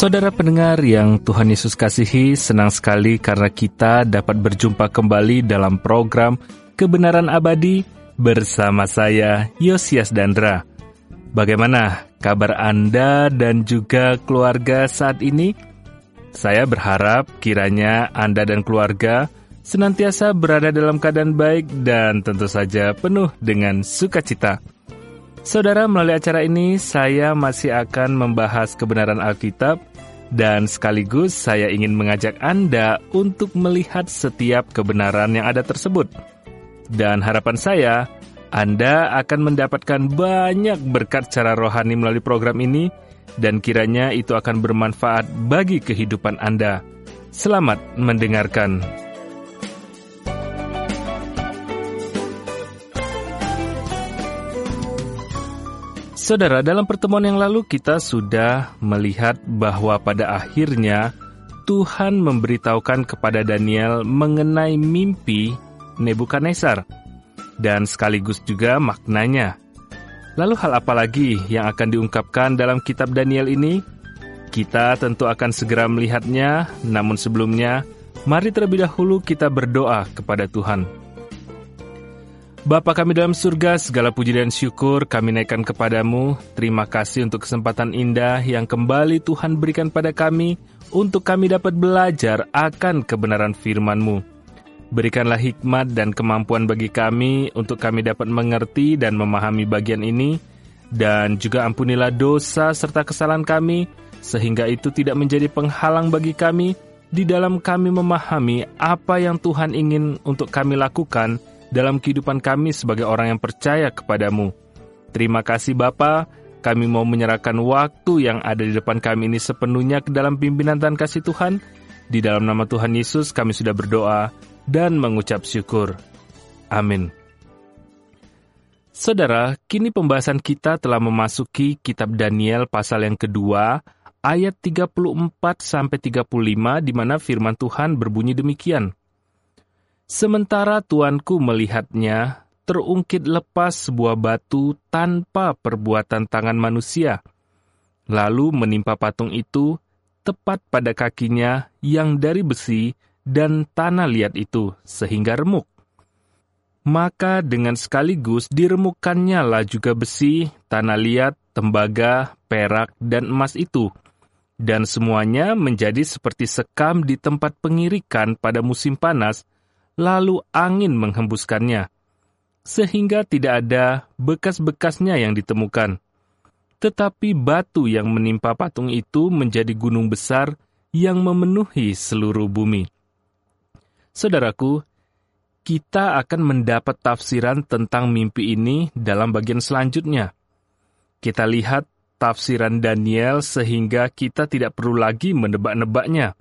Saudara pendengar yang Tuhan Yesus kasihi, senang sekali karena kita dapat berjumpa kembali dalam program Kebenaran Abadi bersama saya, Yosias Dandra. Bagaimana kabar Anda dan juga keluarga saat ini? Saya berharap kiranya Anda dan keluarga senantiasa berada dalam keadaan baik dan tentu saja penuh dengan sukacita. Saudara, melalui acara ini saya masih akan membahas kebenaran Alkitab dan sekaligus saya ingin mengajak Anda untuk melihat setiap kebenaran yang ada tersebut. Dan harapan saya, Anda akan mendapatkan banyak berkat secara rohani melalui program ini dan kiranya itu akan bermanfaat bagi kehidupan Anda. Selamat mendengarkan. Saudara, dalam pertemuan yang lalu kita sudah melihat bahwa pada akhirnya Tuhan memberitahukan kepada Daniel mengenai mimpi Nebukadnezar dan sekaligus juga maknanya. Lalu hal apa lagi yang akan diungkapkan dalam kitab Daniel ini? Kita tentu akan segera melihatnya, namun sebelumnya mari terlebih dahulu kita berdoa kepada Tuhan. Bapa kami dalam surga, segala puji dan syukur kami naikkan kepadamu. Terima kasih untuk kesempatan indah yang kembali Tuhan berikan pada kami untuk kami dapat belajar akan kebenaran firman-Mu. Berikanlah hikmat dan kemampuan bagi kami untuk kami dapat mengerti dan memahami bagian ini, dan juga ampunilah dosa serta kesalahan kami, sehingga itu tidak menjadi penghalang bagi kami di dalam kami memahami apa yang Tuhan ingin untuk kami lakukan dalam kehidupan kami sebagai orang yang percaya kepadamu. Terima kasih Bapa, kami mau menyerahkan waktu yang ada di depan kami ini sepenuhnya ke dalam pimpinan dan kasih Tuhan. Di dalam nama Tuhan Yesus kami sudah berdoa dan mengucap syukur. Amin. Saudara, kini pembahasan kita telah memasuki kitab Daniel pasal yang kedua, ayat 34-35, di mana firman Tuhan berbunyi demikian. Sementara tuanku melihatnya, terungkit lepas sebuah batu tanpa perbuatan tangan manusia, lalu menimpa patung itu tepat pada kakinya yang dari besi dan tanah liat itu, sehingga remuk. Maka dengan sekaligus diremukkannya lah juga besi, tanah liat, tembaga, perak, dan emas itu, dan semuanya menjadi seperti sekam di tempat pengirikan pada musim panas, lalu angin menghembuskannya, sehingga tidak ada bekas-bekasnya yang ditemukan. Tetapi batu yang menimpa patung itu menjadi gunung besar yang memenuhi seluruh bumi. Saudaraku, kita akan mendapat tafsiran tentang mimpi ini dalam bagian selanjutnya. Kita lihat tafsiran Daniel sehingga kita tidak perlu lagi menebak-nebaknya.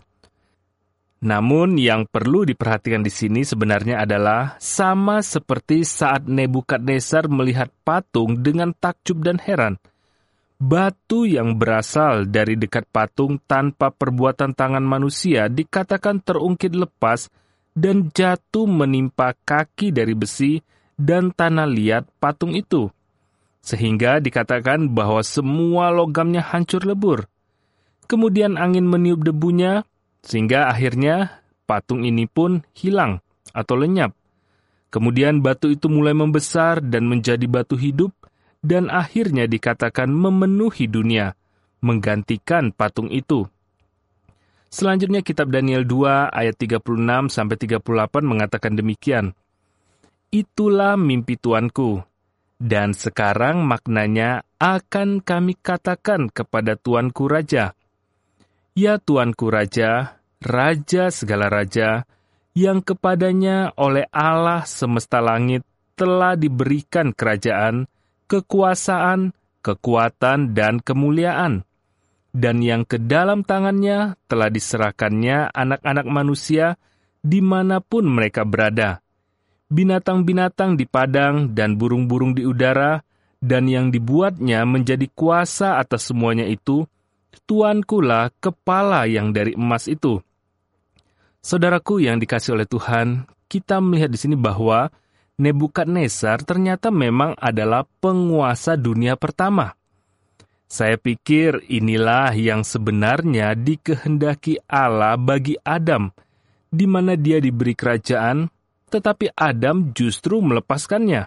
Namun yang perlu diperhatikan di sini sebenarnya adalah sama seperti saat Nebukadnezar melihat patung dengan takjub dan heran. Batu yang berasal dari dekat patung tanpa perbuatan tangan manusia dikatakan terungkit lepas dan jatuh menimpa kaki dari besi dan tanah liat patung itu. Sehingga dikatakan bahwa semua logamnya hancur lebur. Kemudian angin meniup debunya, sehingga akhirnya patung ini pun hilang atau lenyap. Kemudian batu itu mulai membesar dan menjadi batu hidup, dan akhirnya dikatakan memenuhi dunia, menggantikan patung itu. Selanjutnya kitab Daniel 2 ayat 36-38 mengatakan demikian. Itulah mimpi tuanku, dan sekarang maknanya akan kami katakan kepada tuanku Raja. Ya Tuanku Raja, Raja segala raja, yang kepadanya oleh Allah semesta langit telah diberikan kerajaan, kekuasaan, kekuatan, dan kemuliaan, dan yang ke dalam tangannya telah diserahkannya anak-anak manusia dimanapun mereka berada, binatang-binatang di padang dan burung-burung di udara, dan yang dibuatnya menjadi kuasa atas semuanya itu, Tuankulah kepala yang dari emas itu. Saudaraku yang dikasihi oleh Tuhan, kita melihat di sini bahwa Nebukadnezar ternyata memang adalah penguasa dunia pertama. Saya pikir inilah yang sebenarnya dikehendaki Allah bagi Adam, di mana dia diberi kerajaan, tetapi Adam justru melepaskannya.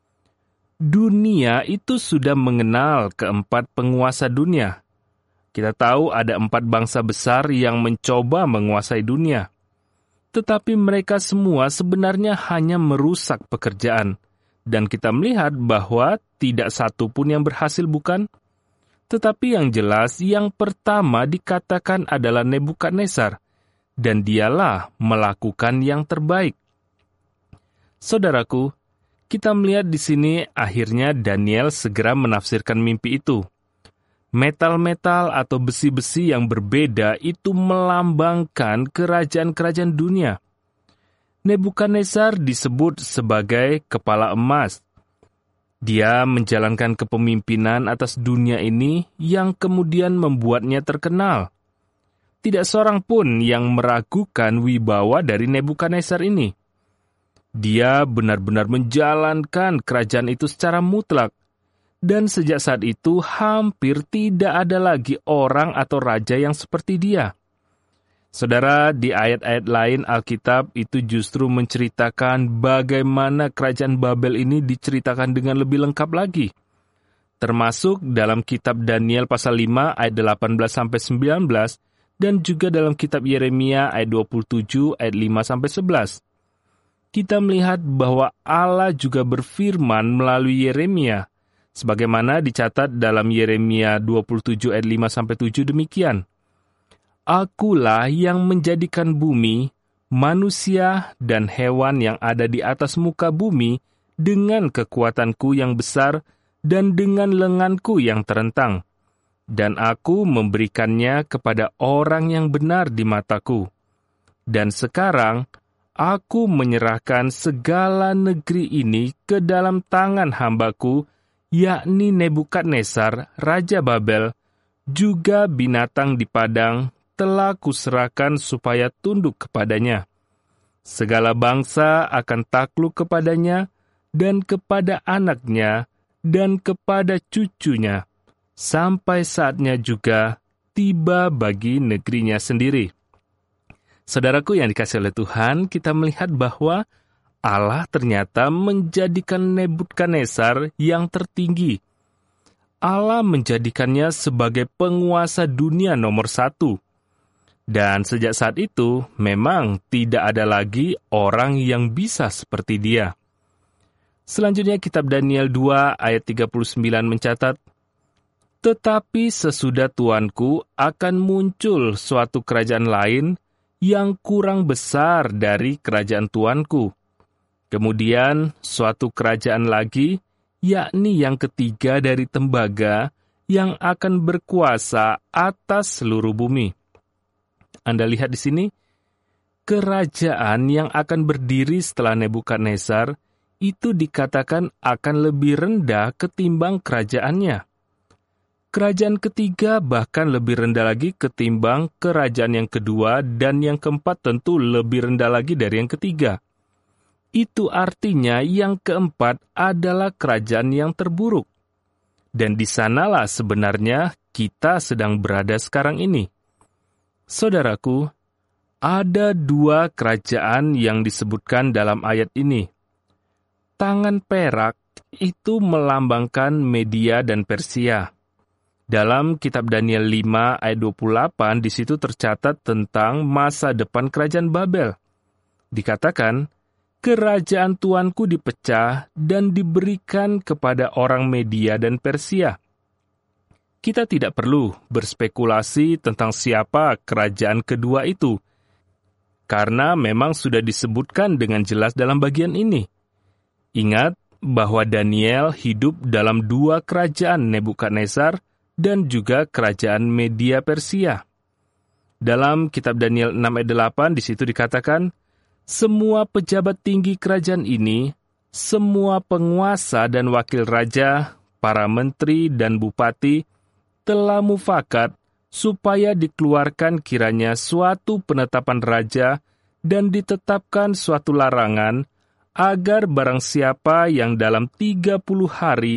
Dunia itu sudah mengenal keempat penguasa dunia. Kita tahu ada 4 bangsa besar yang mencoba menguasai dunia. Tetapi mereka semua sebenarnya hanya merusak pekerjaan. Dan kita melihat bahwa tidak satu pun yang berhasil, bukan? Tetapi yang jelas, yang pertama dikatakan adalah Nebukadnezar, dan dialah melakukan yang terbaik. Saudaraku, kita melihat di sini akhirnya Daniel segera menafsirkan mimpi itu. Metal-metal atau besi-besi yang berbeda itu melambangkan kerajaan-kerajaan dunia. Nebukadnezar disebut sebagai kepala emas. Dia menjalankan kepemimpinan atas dunia ini yang kemudian membuatnya terkenal. Tidak seorang pun yang meragukan wibawa dari Nebukadnezar ini. Dia benar-benar menjalankan kerajaan itu secara mutlak. Dan sejak saat itu hampir tidak ada lagi orang atau raja yang seperti dia. Saudara, di ayat-ayat lain Alkitab itu justru menceritakan bagaimana kerajaan Babel ini diceritakan dengan lebih lengkap lagi. Termasuk dalam kitab Daniel pasal 5 ayat 18-19 dan juga dalam kitab Yeremia ayat 27 ayat 5-11. Kita melihat bahwa Allah juga berfirman melalui Yeremia, sebagaimana dicatat dalam Yeremia 27 ayat 5-7 demikian. Akulah yang menjadikan bumi, manusia, dan hewan yang ada di atas muka bumi dengan kekuatanku yang besar dan dengan lenganku yang terentang. Dan aku memberikannya kepada orang yang benar di mataku. Dan sekarang, aku menyerahkan segala negeri ini ke dalam tangan hambaku, yakni Nebukadnezar, Raja Babel, juga binatang di padang telah kuserahkan supaya tunduk kepadanya. Segala bangsa akan takluk kepadanya, dan kepada anaknya, dan kepada cucunya, sampai saatnya juga tiba bagi negerinya sendiri. Saudaraku yang dikasihi oleh Tuhan, kita melihat bahwa Allah ternyata menjadikan Nebukadnezar yang tertinggi. Allah menjadikannya sebagai penguasa dunia nomor 1. Dan sejak saat itu, memang tidak ada lagi orang yang bisa seperti dia. Selanjutnya kitab Daniel 2 ayat 39 mencatat, "Tetapi sesudah Tuanku akan muncul suatu kerajaan lain yang kurang besar dari kerajaan Tuanku. Kemudian suatu kerajaan lagi, yakni yang ketiga dari tembaga, yang akan berkuasa atas seluruh bumi." Anda lihat di sini, kerajaan yang akan berdiri setelah Nebukadnezar itu dikatakan akan lebih rendah ketimbang kerajaannya. Kerajaan ketiga bahkan lebih rendah lagi ketimbang kerajaan yang kedua, dan yang keempat tentu lebih rendah lagi dari yang ketiga. Itu artinya yang keempat adalah kerajaan yang terburuk. Dan di sanalah sebenarnya kita sedang berada sekarang ini. Saudaraku, ada 2 kerajaan yang disebutkan dalam ayat ini. Tangan perak itu melambangkan Media dan Persia. Dalam kitab Daniel 5 ayat 28 di situ tercatat tentang masa depan kerajaan Babel. Dikatakan, kerajaan Tuanku dipecah dan diberikan kepada orang Media dan Persia. Kita tidak perlu berspekulasi tentang siapa kerajaan kedua itu, karena memang sudah disebutkan dengan jelas dalam bagian ini. Ingat bahwa Daniel hidup dalam 2 kerajaan Nebukadnezar dan juga kerajaan Media Persia. Dalam kitab Daniel 6 ayat 8 di situ dikatakan, semua pejabat tinggi kerajaan ini, semua penguasa dan wakil raja, para menteri dan bupati, telah mufakat supaya dikeluarkan kiranya suatu penetapan raja dan ditetapkan suatu larangan agar barang siapa yang dalam 30 hari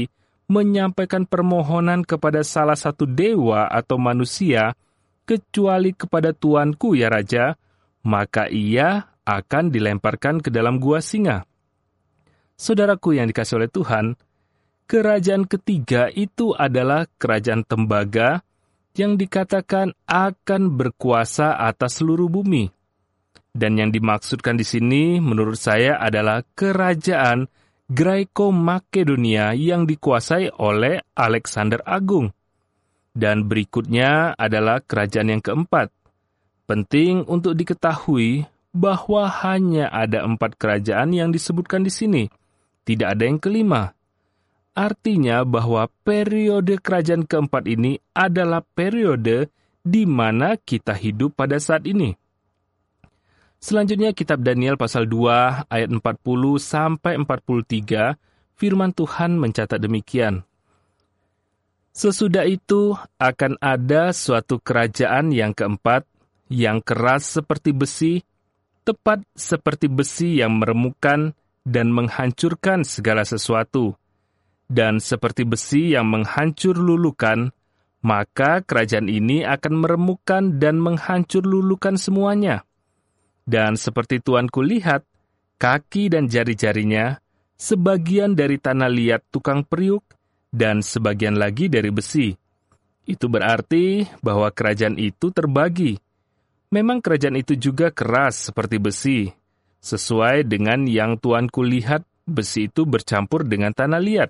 menyampaikan permohonan kepada salah satu dewa atau manusia, kecuali kepada tuanku ya Raja, maka ia akan dilemparkan ke dalam gua singa. Saudaraku yang dikasihi oleh Tuhan, kerajaan ketiga itu adalah kerajaan tembaga yang dikatakan akan berkuasa atas seluruh bumi. Dan yang dimaksudkan di sini menurut saya adalah kerajaan Graeco-Makedonia yang dikuasai oleh Alexander Agung. Dan berikutnya adalah kerajaan yang keempat. Penting untuk diketahui bahwa hanya ada 4 kerajaan yang disebutkan di sini. Tidak ada yang kelima. Artinya bahwa periode kerajaan keempat ini adalah periode di mana kita hidup pada saat ini. Selanjutnya kitab Daniel pasal 2 ayat 40 sampai 43, firman Tuhan mencatat demikian. Sesudah itu akan ada suatu kerajaan yang keempat, yang keras seperti besi, tepat seperti besi yang meremukkan dan menghancurkan segala sesuatu. Dan seperti besi yang menghancur lulukan, maka kerajaan ini akan meremukkan dan menghancur lulukan semuanya. Dan seperti tuanku lihat, kaki dan jari-jarinya, sebagian dari tanah liat tukang periuk, dan sebagian lagi dari besi. Itu berarti bahwa kerajaan itu terbagi. Memang kerajaan itu juga keras seperti besi. Sesuai dengan yang tuanku lihat, besi itu bercampur dengan tanah liat.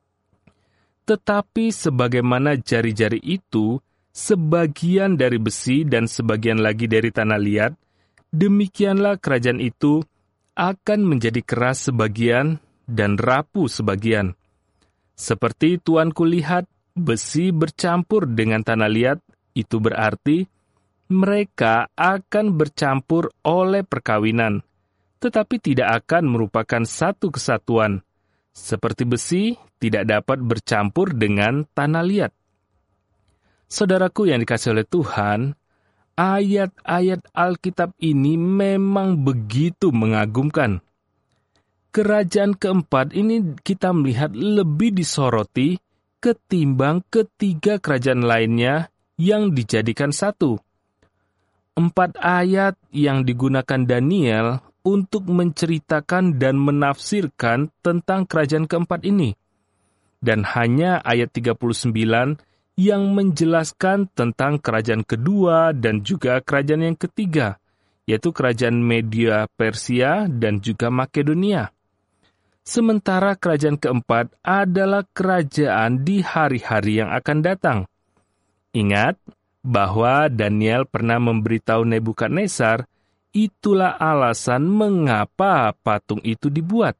Tetapi sebagaimana jari-jari itu, sebagian dari besi dan sebagian lagi dari tanah liat, demikianlah kerajaan itu akan menjadi keras sebagian dan rapuh sebagian. Seperti tuanku lihat, besi bercampur dengan tanah liat, itu berarti mereka akan bercampur oleh perkawinan, tetapi tidak akan merupakan satu kesatuan. Seperti besi tidak dapat bercampur dengan tanah liat. Saudaraku yang dikasihi oleh Tuhan, ayat-ayat Alkitab ini memang begitu mengagumkan. Kerajaan keempat ini kita melihat lebih disoroti ketimbang ketiga kerajaan lainnya yang dijadikan satu. 4 ayat yang digunakan Daniel untuk menceritakan dan menafsirkan tentang kerajaan keempat ini. Dan hanya ayat 39 yang menjelaskan tentang kerajaan kedua dan juga kerajaan yang ketiga, yaitu kerajaan Media Persia dan juga Makedonia. Sementara kerajaan keempat adalah kerajaan di hari-hari yang akan datang. Ingat bahwa Daniel pernah memberitahu Nebukadnezar, itulah alasan mengapa patung itu dibuat.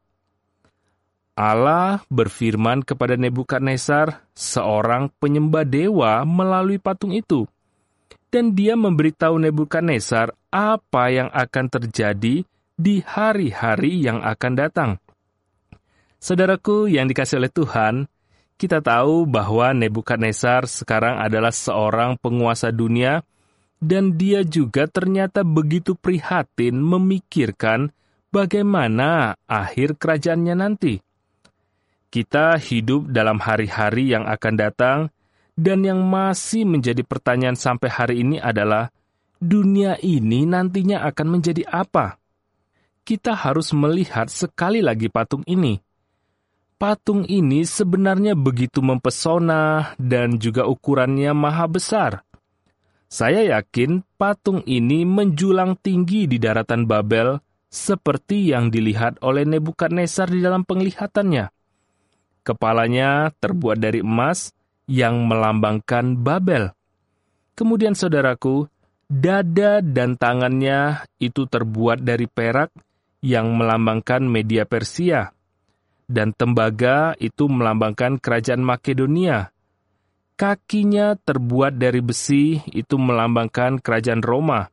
Allah berfirman kepada Nebukadnezar, seorang penyembah dewa melalui patung itu. Dan dia memberitahu Nebukadnezar apa yang akan terjadi di hari-hari yang akan datang. Saudaraku yang dikasihi oleh Tuhan, kita tahu bahwa Nebukadnezar sekarang adalah seorang penguasa dunia, dan dia juga ternyata begitu prihatin memikirkan bagaimana akhir kerajaannya nanti. Kita hidup dalam hari-hari yang akan datang, dan yang masih menjadi pertanyaan sampai hari ini adalah, dunia ini nantinya akan menjadi apa? Kita harus melihat sekali lagi patung ini. Patung ini sebenarnya begitu mempesona dan juga ukurannya maha besar. Saya yakin patung ini menjulang tinggi di daratan Babel, seperti yang dilihat oleh Nebukadnezar di dalam penglihatannya. Kepalanya terbuat dari emas yang melambangkan Babel. Kemudian saudaraku, dada dan tangannya itu terbuat dari perak yang melambangkan Media Persia. Dan tembaga itu melambangkan kerajaan Makedonia. Kakinya terbuat dari besi itu melambangkan kerajaan Roma.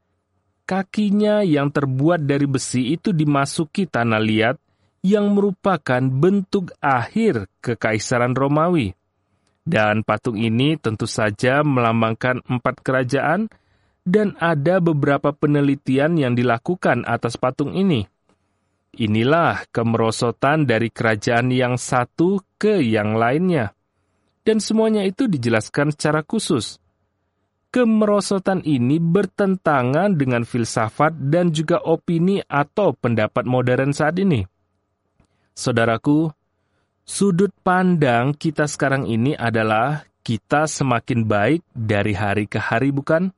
Kakinya yang terbuat dari besi itu dimasuki tanah liat yang merupakan bentuk akhir kekaisaran Romawi. Dan patung ini tentu saja melambangkan 4 kerajaan, dan ada beberapa penelitian yang dilakukan atas patung ini. Inilah kemerosotan dari kerajaan yang satu ke yang lainnya. Dan semuanya itu dijelaskan secara khusus. Kemerosotan ini bertentangan dengan filsafat dan juga opini atau pendapat modern saat ini. Saudaraku, sudut pandang kita sekarang ini adalah kita semakin baik dari hari ke hari, bukan?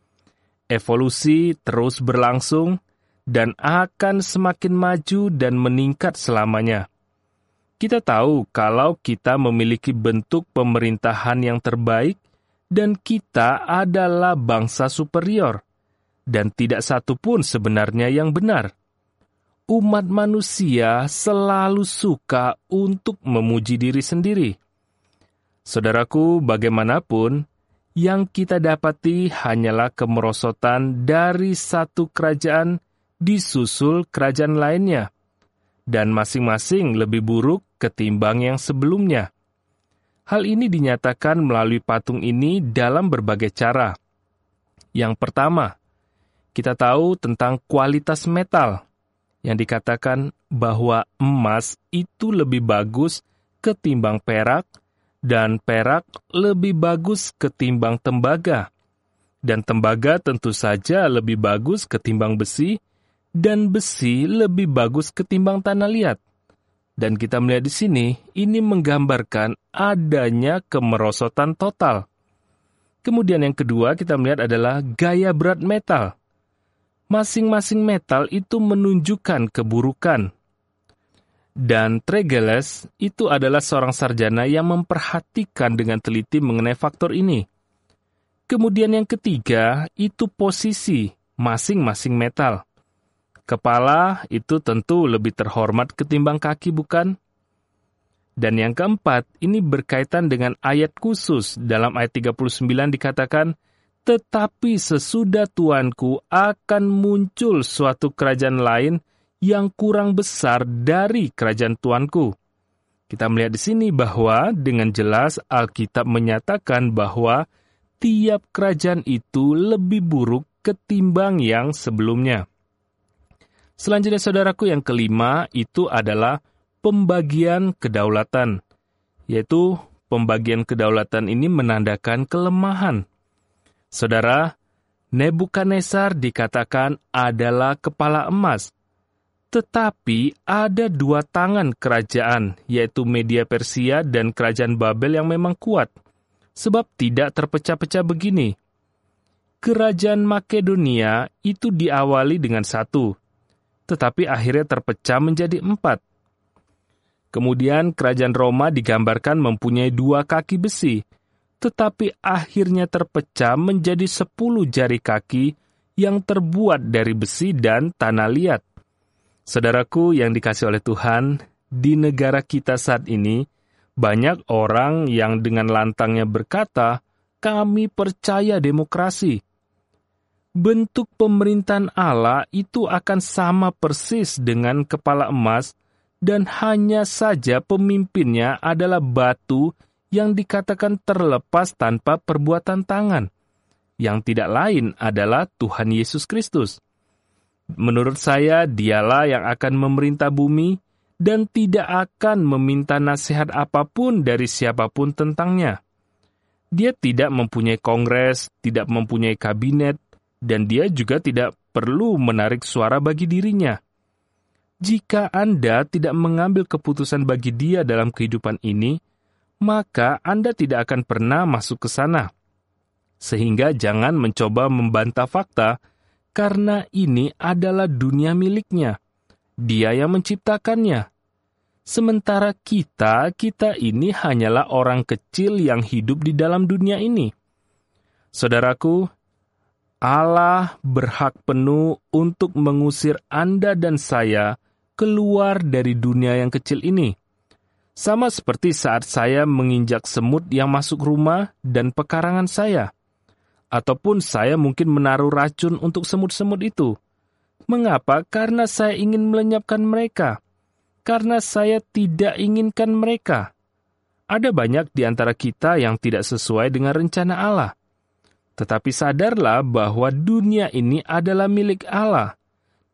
Evolusi terus berlangsung dan akan semakin maju dan meningkat selamanya. Kita tahu kalau kita memiliki bentuk pemerintahan yang terbaik dan kita adalah bangsa superior, dan tidak satu pun sebenarnya yang benar. Umat manusia selalu suka untuk memuji diri sendiri. Saudaraku, bagaimanapun, yang kita dapati hanyalah kemerosotan dari satu kerajaan disusul kerajaan lainnya, dan masing-masing lebih buruk ketimbang yang sebelumnya. Hal ini dinyatakan melalui patung ini dalam berbagai cara. Yang pertama, kita tahu tentang kualitas metal, yang dikatakan bahwa emas itu lebih bagus ketimbang perak, dan perak lebih bagus ketimbang tembaga. Dan tembaga tentu saja lebih bagus ketimbang besi, dan besi lebih bagus ketimbang tanah liat. Dan kita melihat di sini, ini menggambarkan adanya kemerosotan total. Kemudian yang kedua kita melihat adalah gaya berat metal. Masing-masing metal itu menunjukkan keburukan. Dan Tregelles itu adalah seorang sarjana yang memperhatikan dengan teliti mengenai faktor ini. Kemudian yang ketiga, itu posisi masing-masing metal. Kepala itu tentu lebih terhormat ketimbang kaki, bukan? Dan yang keempat, ini berkaitan dengan ayat khusus. Dalam ayat 39 dikatakan, "Tetapi sesudah Tuanku akan muncul suatu kerajaan lain yang kurang besar dari kerajaan Tuanku." Kita melihat di sini bahwa dengan jelas Alkitab menyatakan bahwa tiap kerajaan itu lebih buruk ketimbang yang sebelumnya. Selanjutnya saudaraku yang kelima itu adalah pembagian kedaulatan. Yaitu pembagian kedaulatan ini menandakan kelemahan. Saudara, Nebukadnezar dikatakan adalah kepala emas. Tetapi ada dua tangan kerajaan, yaitu Media Persia dan kerajaan Babel yang memang kuat. Sebab tidak terpecah-pecah begini. Kerajaan Makedonia itu diawali dengan satu, tetapi akhirnya terpecah menjadi 4. Kemudian kerajaan Roma digambarkan mempunyai 2 kaki besi, tetapi akhirnya terpecah menjadi 10 jari kaki yang terbuat dari besi dan tanah liat. Saudaraku yang dikasihi oleh Tuhan, di negara kita saat ini, banyak orang yang dengan lantangnya berkata, "Kami percaya demokrasi." Bentuk pemerintahan Allah itu akan sama persis dengan kepala emas, dan hanya saja pemimpinnya adalah batu yang dikatakan terlepas tanpa perbuatan tangan, yang tidak lain adalah Tuhan Yesus Kristus. Menurut saya, dialah yang akan memerintah bumi, dan tidak akan meminta nasihat apapun dari siapapun tentangnya. Dia tidak mempunyai kongres, tidak mempunyai kabinet, dan dia juga tidak perlu menarik suara bagi dirinya. Jika Anda tidak mengambil keputusan bagi dia dalam kehidupan ini, maka Anda tidak akan pernah masuk ke sana. Sehingga jangan mencoba membantah fakta, karena ini adalah dunia miliknya. Dia yang menciptakannya. Sementara kita ini hanyalah orang kecil yang hidup di dalam dunia ini. Saudaraku, Allah berhak penuh untuk mengusir Anda dan saya keluar dari dunia yang kecil ini. Sama seperti saat saya menginjak semut yang masuk rumah dan pekarangan saya. Ataupun saya mungkin menaruh racun untuk semut-semut itu. Mengapa? Karena saya ingin melenyapkan mereka. Karena saya tidak inginkan mereka. Ada banyak di antara kita yang tidak sesuai dengan rencana Allah. Tetapi sadarlah bahwa dunia ini adalah milik Allah.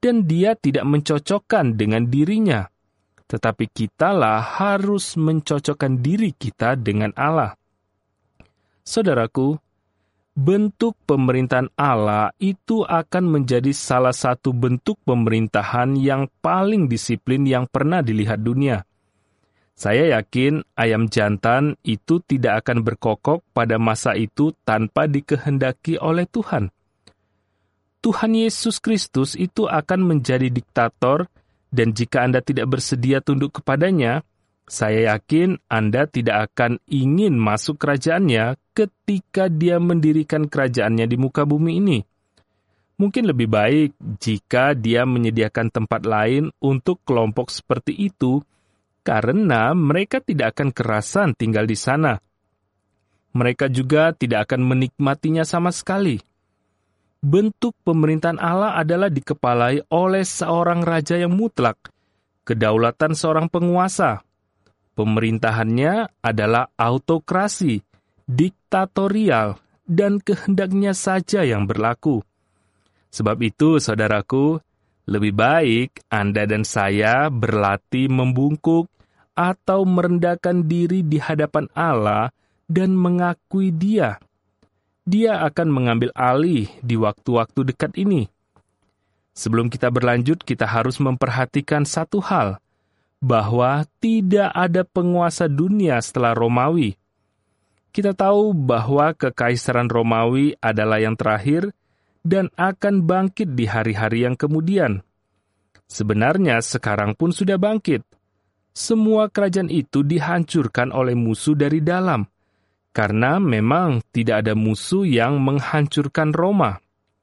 dan dia tidak mencocokkan dengan dirinya. Tetapi kitalah harus mencocokkan diri kita dengan Allah. Saudaraku, bentuk pemerintahan Allah itu akan menjadi salah satu bentuk pemerintahan yang paling disiplin yang pernah dilihat dunia. Saya yakin ayam jantan itu tidak akan berkokok pada masa itu tanpa dikehendaki oleh Tuhan. Tuhan Yesus Kristus itu akan menjadi diktator, dan jika Anda tidak bersedia tunduk kepadanya, saya yakin Anda tidak akan ingin masuk kerajaannya ketika dia mendirikan kerajaannya di muka bumi ini. Mungkin lebih baik jika dia menyediakan tempat lain untuk kelompok seperti itu, karena mereka tidak akan kerasan tinggal di sana. Mereka juga tidak akan menikmatinya sama sekali. Bentuk pemerintahan Allah adalah dikepalai oleh seorang raja yang mutlak, kedaulatan seorang penguasa. Pemerintahannya adalah autokrasi, diktatorial, dan kehendaknya saja yang berlaku. Sebab itu, saudaraku, lebih baik Anda dan saya berlatih membungkuk atau merendahkan diri di hadapan Allah dan mengakui Dia. Dia akan mengambil alih di waktu-waktu dekat ini. Sebelum kita berlanjut, kita harus memperhatikan satu hal, bahwa tidak ada penguasa dunia setelah Romawi. Kita tahu bahwa kekaisaran Romawi adalah yang terakhir dan akan bangkit di hari-hari yang kemudian. Sebenarnya sekarang pun sudah bangkit. Semua kerajaan itu dihancurkan oleh musuh dari dalam, karena memang tidak ada musuh yang menghancurkan Roma.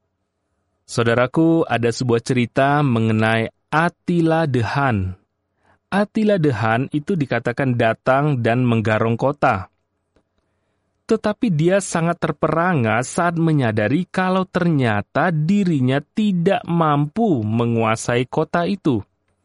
Saudaraku, ada sebuah cerita mengenai Attila the Hun. Attila the Hun itu dikatakan datang dan menggarong kota. Tetapi dia sangat terperangah saat menyadari kalau ternyata dirinya tidak mampu menguasai kota itu.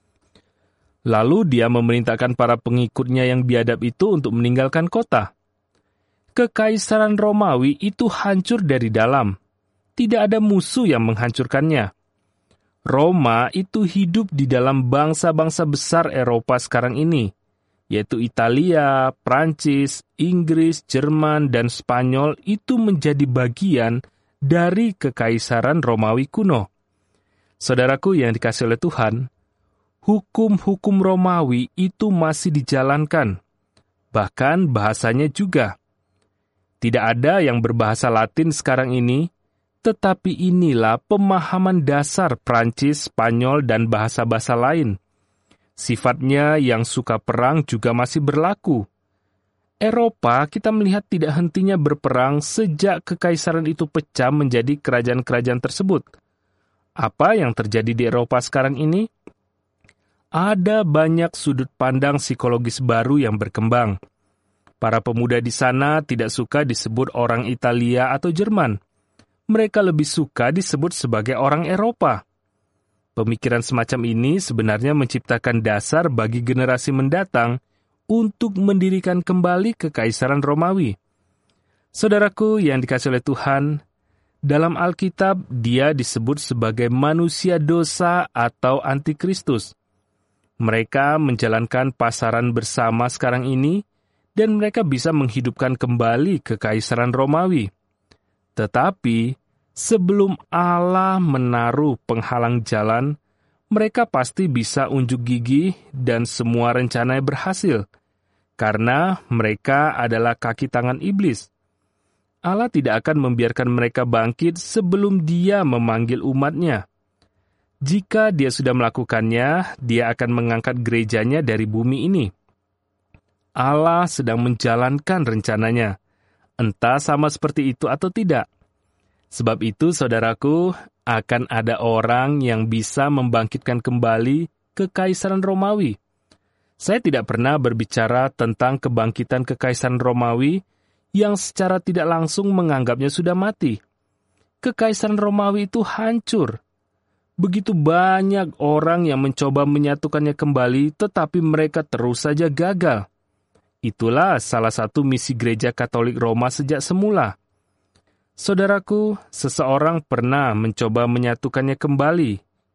Lalu dia memerintahkan para pengikutnya yang biadab itu untuk meninggalkan kota. Kekaisaran Romawi itu hancur dari dalam. Tidak ada musuh yang menghancurkannya. Roma itu hidup di dalam bangsa-bangsa besar Eropa sekarang ini, yaitu Italia, Prancis, Inggris, Jerman, dan Spanyol itu menjadi bagian dari Kekaisaran Romawi kuno. Saudaraku yang dikasihi oleh Tuhan, hukum-hukum Romawi itu masih dijalankan. Bahkan bahasanya juga. Tidak ada yang berbahasa Latin sekarang ini, tetapi inilah pemahaman dasar Prancis, Spanyol, dan bahasa-bahasa lain. Sifatnya yang suka perang juga masih berlaku. Eropa kita melihat tidak hentinya berperang sejak kekaisaran itu pecah menjadi kerajaan-kerajaan tersebut. Apa yang terjadi di Eropa sekarang ini? Ada banyak sudut pandang psikologis baru yang berkembang. Para pemuda di sana tidak suka disebut orang Italia atau Jerman. Mereka lebih suka disebut sebagai orang Eropa. Pemikiran semacam ini sebenarnya menciptakan dasar bagi generasi mendatang untuk mendirikan kembali Kekaisaran Romawi. Saudaraku yang dikasihi oleh Tuhan, dalam Alkitab dia disebut sebagai manusia dosa atau antikristus. Mereka menjalankan pasaran bersama sekarang ini, dan mereka bisa menghidupkan kembali Kekaisaran Romawi. Tetapi, sebelum Allah menaruh penghalang jalan, mereka pasti bisa unjuk gigi dan semua rencananya berhasil, karena mereka adalah kaki tangan iblis. Allah tidak akan membiarkan mereka bangkit sebelum Dia memanggil umat-Nya. Jika Dia sudah melakukannya, Dia akan mengangkat gerejanya dari bumi ini. Allah sedang menjalankan rencananya, entah sama seperti itu atau tidak. Sebab itu, saudaraku, akan ada orang yang bisa membangkitkan kembali Kekaisaran Romawi. Saya tidak pernah berbicara tentang kebangkitan Kekaisaran Romawi yang secara tidak langsung menganggapnya sudah mati. Kekaisaran Romawi itu hancur. Begitu banyak orang yang mencoba menyatukannya kembali, tetapi mereka terus saja gagal. Itulah salah satu misi Gereja Katolik Roma sejak semula. Saudaraku, seseorang pernah mencoba menyatukannya kembali.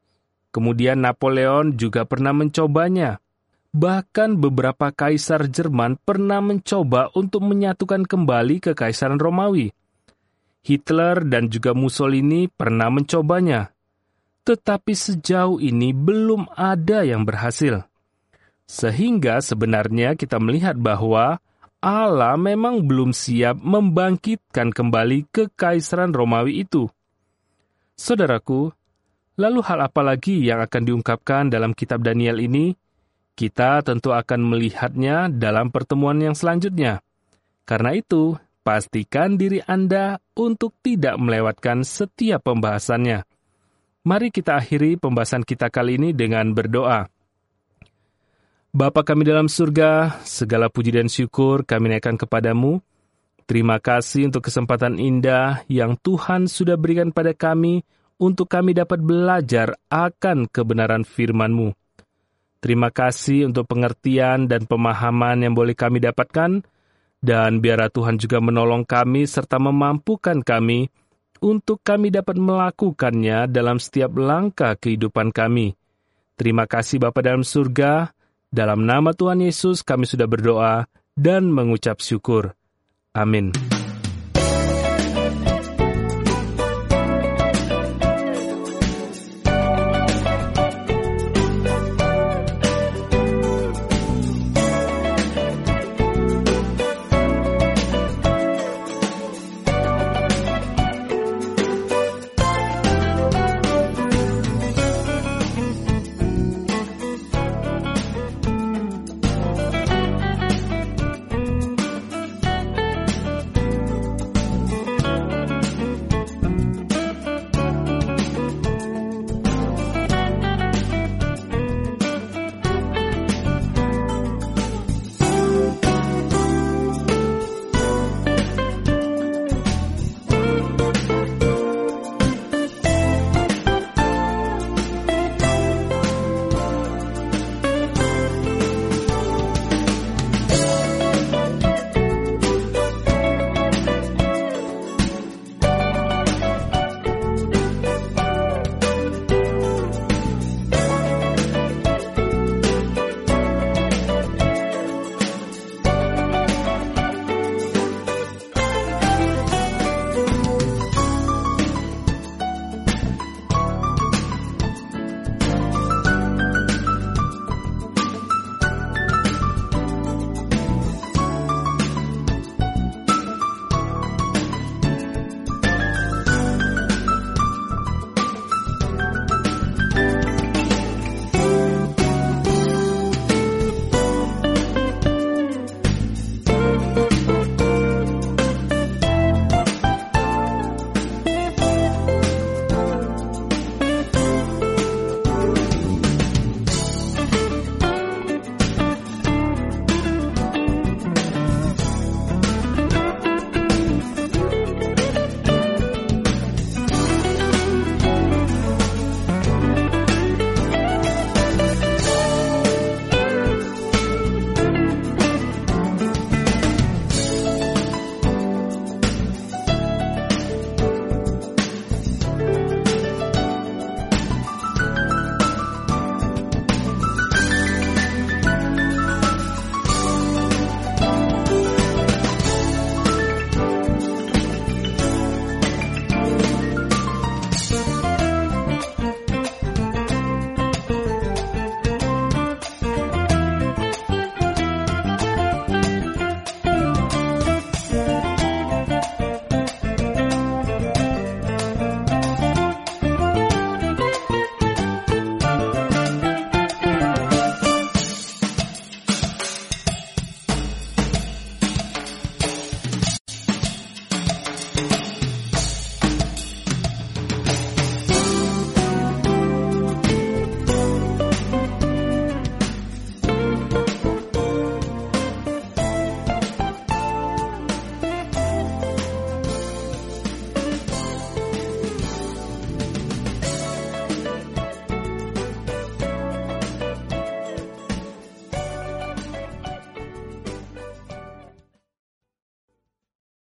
Kemudian Napoleon juga pernah mencobanya. Bahkan beberapa kaisar Jerman pernah mencoba untuk menyatukan kembali Kekaisaran Romawi. Hitler dan juga Mussolini pernah mencobanya. Tetapi sejauh ini belum ada yang berhasil. Sehingga sebenarnya kita melihat bahwa Allah memang belum siap membangkitkan kembali Kekaisaran Romawi itu. Saudaraku, lalu hal apa lagi yang akan diungkapkan dalam kitab Daniel ini? Kita tentu akan melihatnya dalam pertemuan yang selanjutnya. Karena itu, pastikan diri Anda untuk tidak melewatkan setiap pembahasannya. Mari kita akhiri pembahasan kita kali ini dengan berdoa. Bapa kami dalam surga, segala puji dan syukur kami naikkan kepadamu. Terima kasih untuk kesempatan indah yang Tuhan sudah berikan pada kami untuk kami dapat belajar akan kebenaran firman-Mu. Terima kasih untuk pengertian dan pemahaman yang boleh kami dapatkan, dan biarlah Tuhan juga menolong kami serta memampukan kami untuk kami dapat melakukannya dalam setiap langkah kehidupan kami. Terima kasih Bapa dalam surga, dalam nama Tuhan Yesus kami sudah berdoa dan mengucap syukur. Amin.